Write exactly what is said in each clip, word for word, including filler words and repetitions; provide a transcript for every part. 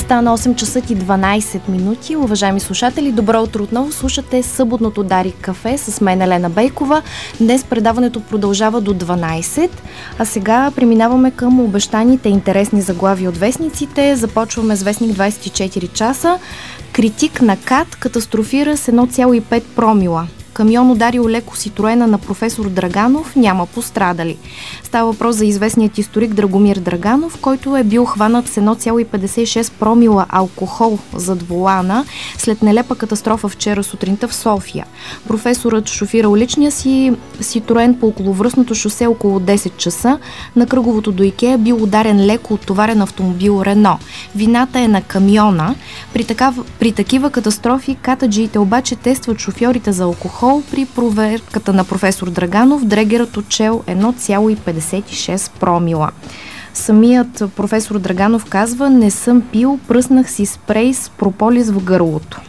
Стана осем часа и дванайсет минути. Уважаеми слушатели, добро утро отново. Слушате съботното Дарик кафе с мен Елена Бейкова. Днес предаването продължава до дванайсет, а сега преминаваме към обещаните интересни заглавия от вестниците. Започваме с вестник двайсет и четири часа. Критик на КАТ катастрофира с едно цяло и пет промила. Камион ударил леко Ситроена на професор Драганов, няма пострадали. Става въпрос за известният историк Драгомир Драганов, който е бил хванат с едно цяло и петдесет и шест промила алкохол зад волана след нелепа катастрофа вчера сутринта в София. Професорът шофирал личния си Ситроен по околовръстното шосе около десет часа. На кръговото до Икеа бил ударен леко оттоварен автомобил Рено. Вината е на камиона. При, такав, при такива катастрофи катаджиите обаче тестват шофьорите за алкохол. При проверката на професор Драганов дрегерът отчел едно цяло и петдесет и шест промила. Самият професор Драганов казва: не съм пил, пръснах си спрей с прополис в гърлото.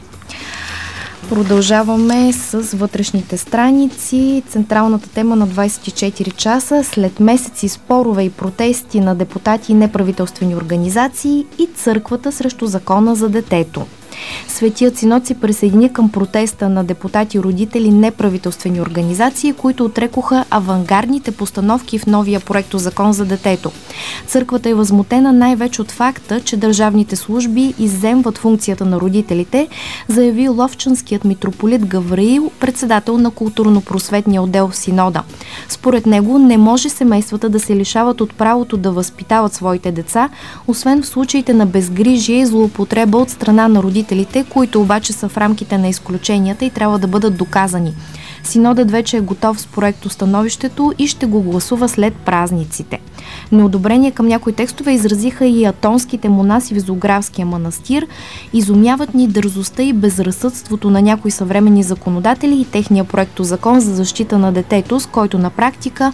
Продължаваме с вътрешните страници. Централната тема на двайсет и четири часа: след месеци спорове и протести на депутати и неправителствени организации и църквата срещу закона за детето. Светият синод се присъедини към протеста на депутати, родители, неправителствени организации, които отрекоха авангардните постановки в новия проекто закон за детето. Църквата е възмутена най-вече от факта, че държавните служби изземват функцията на родителите, заяви ловчанският митрополит Гавраил, председател на културно-просветния отдел в синода. Според него не може семействата да се лишават от правото да възпитават своите деца, освен в случаите на безгрижие и злоупотреба от страна на родителите, които обаче са в рамките на изключенията и трябва да бъдат доказани. Синодът вече е готов с проектостановището и ще го гласува след празниците. Неодобрение към някои текстове изразиха и атонските монаси в Зографския манастир. Изумяват ни дързостта и безразсъдството на някои съвременни законодатели и техния проектозакон за защита на детето, с който на практика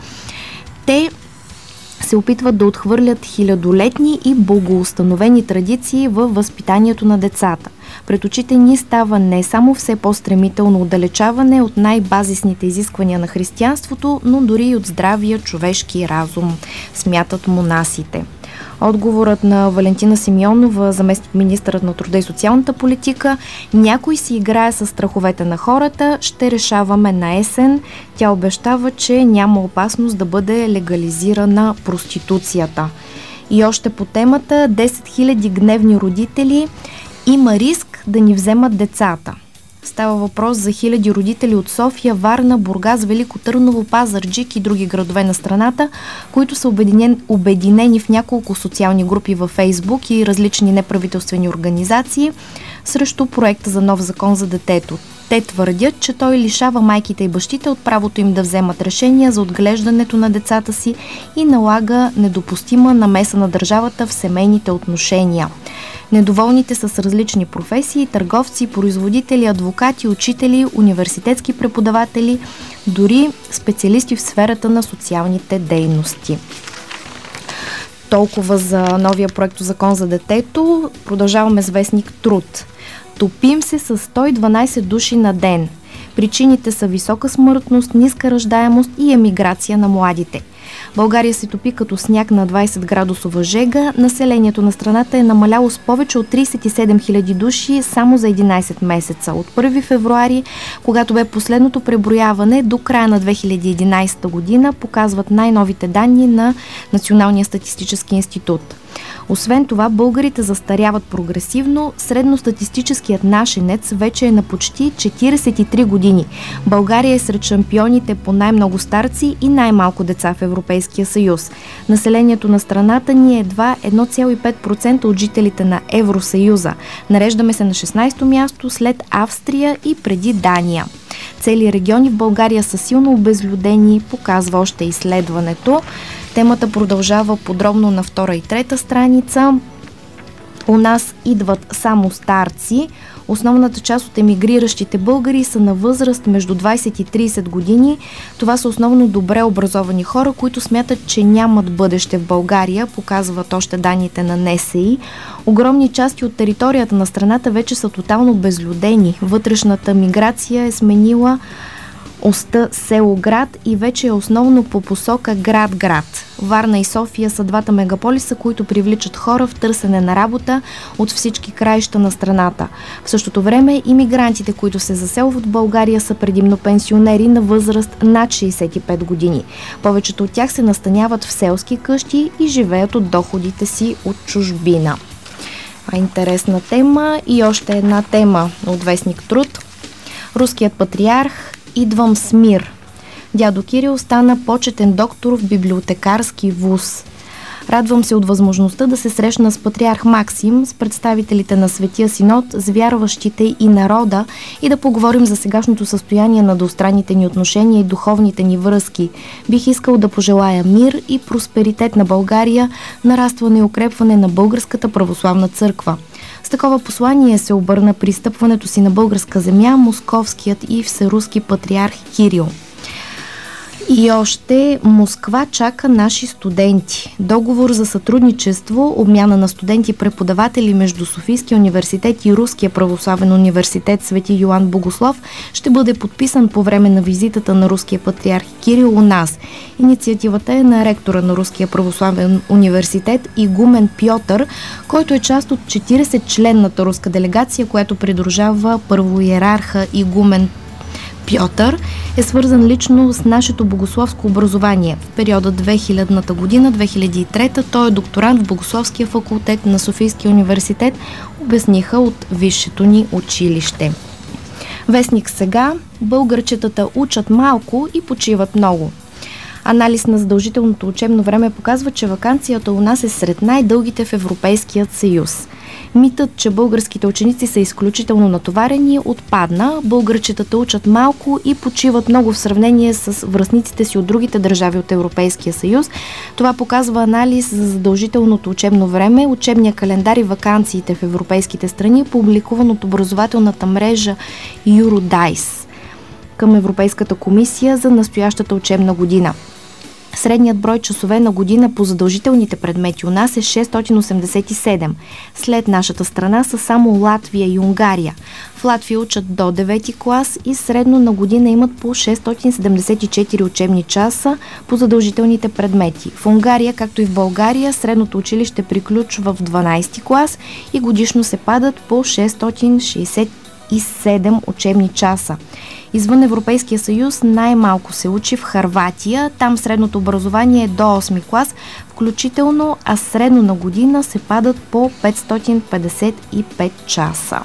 те се опитват да отхвърлят хилядолетни и богоустановени традиции във възпитанието на децата. Пред очите ни става не само все по-стремително отдалечаване от най-базисните изисквания на християнството, но дори и от здравия човешки разум, смятат монасите. Отговорът на Валентина Симеонова, заместник-министърът на труда и социалната политика: някой си играе с страховете на хората, ще решаваме на есен. Тя обещава, че няма опасност да бъде легализирана проституцията. И още по темата: десет хиляди гневни родители, има риск да ни вземат децата. Става въпрос за хиляди родители от София, Варна, Бургас, Велико Търново, Пазарджик и други градове на страната, които са обединен, обединени в няколко социални групи във Фейсбук и различни неправителствени организации срещу проекта за нов закон за детето. Те твърдят, че той лишава майките и бащите от правото им да вземат решения за отглеждането на децата си и налага недопустима намеса на държавата в семейните отношения. Недоволните са с различни професии: търговци, производители, адвокати, учители, университетски преподаватели, дори специалисти в сферата на социалните дейности. Толкова за новия проектозакон за детето. Продължаваме с вестник Труд. Топим се с сто и дванайсет души на ден. Причините са висока смъртност, ниска раждаемост и емиграция на младите. България се топи като сняг на двайсет градусова жега. Населението на страната е намаляло с повече от трийсет и седем хиляди души само за единайсет месеца. От първи февруари, когато бе последното преброяване, до края на две хиляди и единайсета година, показват най-новите данни на Националния статистически институт. Освен това, българите застаряват прогресивно. Средностатистическият нашенец вече е на почти четирийсет и три години. България е сред шампионите по най-много старци и най-малко деца в Европейския съюз. Населението на страната ни е едва едно цяло и пет процента от жителите на Евросъюза. Нареждаме се на шестнайсето място след Австрия и преди Дания. Цели региони в България са силно обезлюдени, показва още изследването. Темата продължава подробно на втора и трета страница. У нас идват само старци. Основната част от емигриращите българи са на възраст между двайсет и трийсет години. Това са основно добре образовани хора, които смятат, че нямат бъдеще в България, показват още данните на Н С И. Огромни части от територията на страната вече са тотално безлюдени. Вътрешната миграция е сменила оста село-град и вече е основно по посока град-град. Варна и София са двата мегаполиса, които привличат хора в търсене на работа от всички краища на страната. В същото време имигрантите, които се заселват в България, са предимно пенсионери на възраст над шейсет и пет години. Повечето от тях се настаняват в селски къщи и живеят от доходите си от чужбина. А интересна тема и още една тема от вестник Труд. Руският патриарх "Идвам с мир". Дядо Кирил стана почетен доктор в библиотекарски вуз. Радвам се от възможността да се срещна с патриарх Максим, с представителите на Светия Синод, с вярващите и народа и да поговорим за сегашното състояние на двустранните ни отношения и духовните ни връзки. Бих искал да пожелая мир и просперитет на България, нарастване и укрепване на Българската православна църква. С такова послание се обърна при стъпването си на българска земя московският и всеруски патриарх Кирил. И още Москва чака наши студенти. Договор за сътрудничество, обмяна на студенти-преподаватели между Софийския университет и Руския православен университет Свети Йоан Богослов ще бъде подписан по време на визитата на руския патриарх Кирил у нас. Инициативата е на ректора на Руския православен университет игумен Пьотър, който е част от четиридесетчленната руска делегация, която придружава първоиерарха игумен Пьотър, е свързан лично с нашето богословско образование. В периода две хилядната година, две хиляди и трета, той е докторант в Богословския факултет на Софийския университет, обясниха от висшето ни училище. Вестник Сега: българчетата учат малко и почиват много. Анализ на задължителното учебно време показва, че ваканцията у нас е сред най-дългите в Европейският съюз. Митът, че българските ученици са изключително натоварени, отпадна. Българчетата учат малко и почиват много в сравнение с връстниците си от другите държави от Европейския съюз. Това показва анализ за задължителното учебно време, учебния календар и ваканциите в европейските страни, публикуван от образователната мрежа Юродайс към Европейската комисия за настоящата учебна година. Средният брой часове на година по задължителните предмети у нас е шестстотин осемдесет и седем. След нашата страна са само Латвия и Унгария. В Латвия учат до девети клас и средно на година имат по шестстотин седемдесет и четири учебни часа по задължителните предмети. В Унгария, както и в България, средното училище приключва в дванадесети клас и годишно се падат по шестстотин шейсет и седем учебни часа. Извън Европейския съюз най-малко се учи в Хърватия. Там средното образование е до осми клас, включително, а средно на година се падат по петстотин петдесет и пет часа.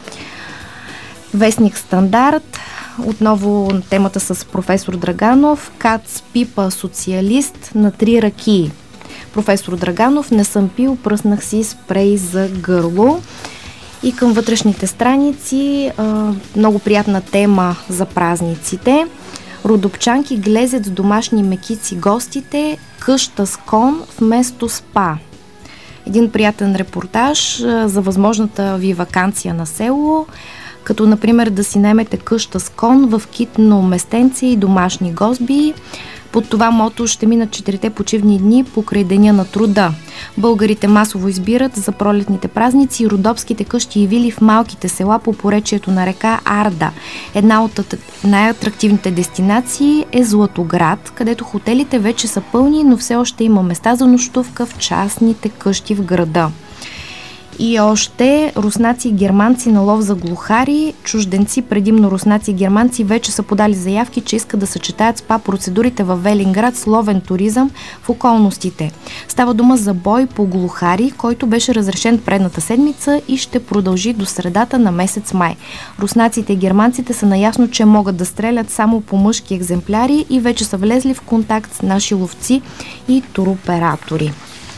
Вестник Стандарт. Отново темата с професор Драганов. Кац пипа социалист на три ракии. Професор Драганов: не съм пил, пръснах си спрей за гърло. И към вътрешните страници, много приятна тема за празниците. Родопчанки глезят с домашни мекици гостите, къща с кон вместо спа. Един приятен репортаж за възможната ви ваканция на село, като например да си наемете къща с кон в китно местенце и домашни госби. Под това мото ще минат четирите почивни дни покрай Деня на труда. Българите масово избират за пролетните празници родопските къщи и вили в малките села по поречието на река Арда. Една от най-атрактивните дестинации е Златоград, където хотелите вече са пълни, но все още има места за нощувка в частните къщи в града. И още руснаци и германци на лов за глухари. Чужденци, предимно руснаци и германци, вече са подали заявки, че искат да съчетаят спа процедурите във Велинград с ловен туризъм в околностите. Става дума за бой по глухари, който беше разрешен предната седмица и ще продължи до средата на месец май. Руснаците и германците са наясно, че могат да стрелят само по мъжки екземпляри и вече са влезли в контакт с наши ловци и туроператори.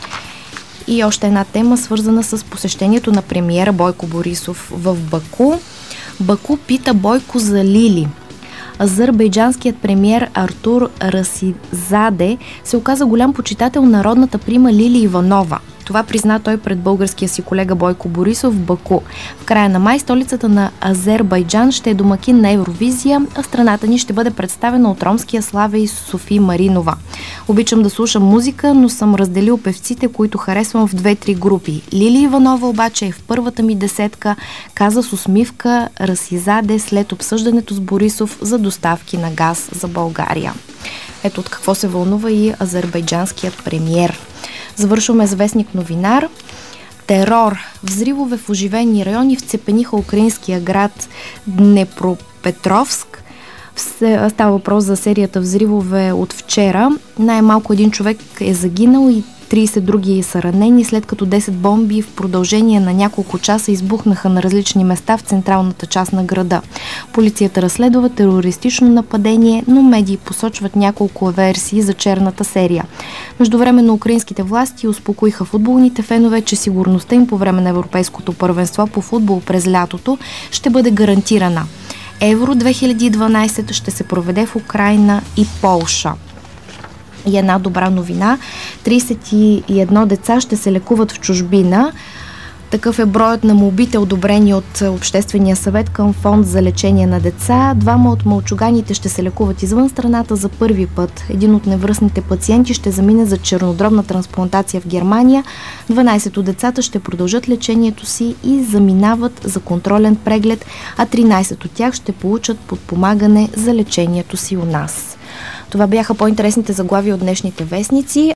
И още една тема, свързана с посещението на премиера Бойко Борисов в Баку. Баку пита Бойко за Лили. Азербайджанският премиер Артур Расизаде се оказа голям почитател на родната прима Лили Иванова. Това призна той пред българския си колега Бойко Борисов в Баку. В края на май столицата на Азербайджан ще е домакин на Евровизия, а страната ни ще бъде представена от ромския славей Софи Маринова. Обичам да слушам музика, но съм разделил певците, които харесвам в две-три групи. Лили Иванова обаче е в първата ми десетка, каза с усмивка Расизаде след обсъждането с Борисов за доставки на газ за България. Ето от какво се вълнува и азербайджанският премиер. Завършваме с вестник Новинар. Терор. Взривове в оживени райони вцепениха украинския град Днепропетровск. Става въпрос за серията взривове от вчера. Най-малко един човек е загинал и трийсет други са ранени, след като десет бомби в продължение на няколко часа избухнаха на различни места в централната част на града. Полицията разследва терористично нападение, но медии посочват няколко версии за черната серия. Междувременно украинските власти успокоиха футболните фенове, че сигурността им по време на Европейското първенство по футбол през лятото ще бъде гарантирана. Евро две хиляди и дванадесет ще се проведе в Украйна и Полша. И една добра новина. трийсет и едно деца ще се лекуват в чужбина. Такъв е броят на молбите, одобрени от Обществения съвет към фонд за лечение на деца. Двама от малчуганите ще се лекуват извън страната за първи път. Един от невръстните пациенти ще замине за чернодробна трансплантация в Германия. дванадесет от децата ще продължат лечението си и заминават за контролен преглед, а тринадесет от тях ще получат подпомагане за лечението си у нас. Това бяха по-интересните заглавия от днешните вестници.